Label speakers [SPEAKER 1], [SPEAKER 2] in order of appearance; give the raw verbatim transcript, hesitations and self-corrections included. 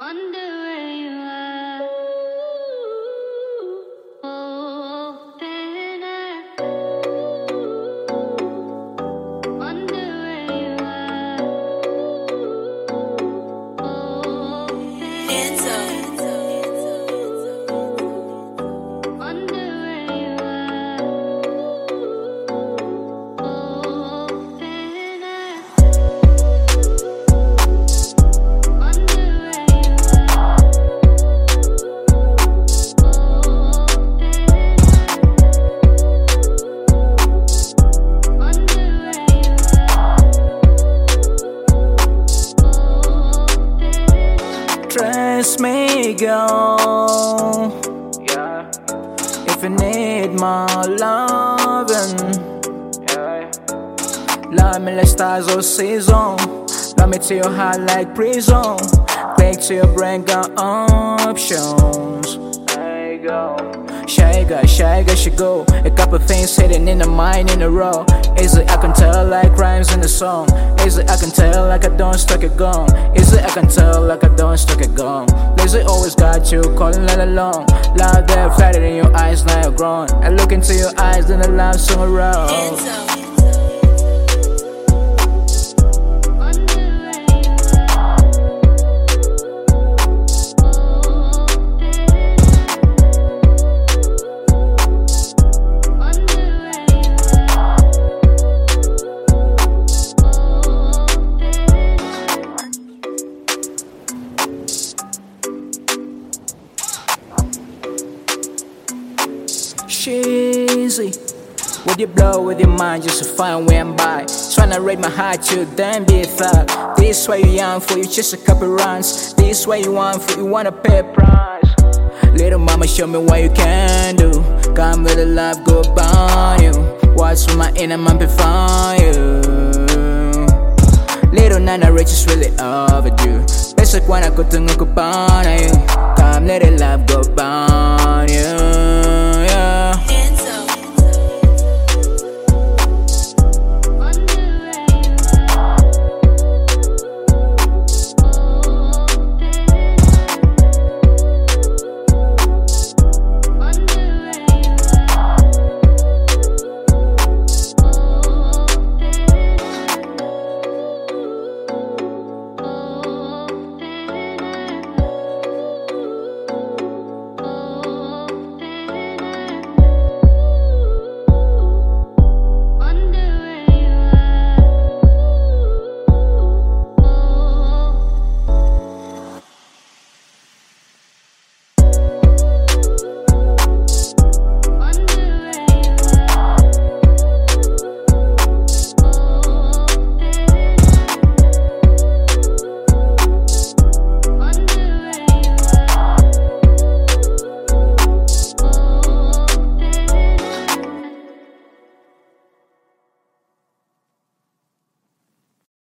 [SPEAKER 1] Wonder where you are. Open up. Wonder where you are. Open up. Wonder where you are. Open up. Wonder where you
[SPEAKER 2] Trust me, girl.
[SPEAKER 3] Yeah,
[SPEAKER 2] If you need my loving,
[SPEAKER 3] yeah.
[SPEAKER 2] love me like stars or season. Love me to your heart like prison. Click to your brain, got options.
[SPEAKER 3] There you go.
[SPEAKER 2] Shy guy, shy guy should go. A couple things hidden in the mind in a row. Is it I can tell like rhymes in the song? Is it I can tell like I don't stuck a gun? Is it I can tell like I don't stuck a gun? Is it always got you calling all along? Loud there, flattered in your eyes now you're grown. I look into your eyes then the love song around. Cheesy. Would you blow with your mind just to find where I'm by? Tryna raid my heart, you then be a thug. This way you young for you just a couple runs. This way you want for you wanna pay a price. Little mama show me what you can do. Come with the love go upon you. What's for my inner man before you? Little Nana Rich is really overdue. Basic when I go to Ngukupana you. Come let the love go upon you.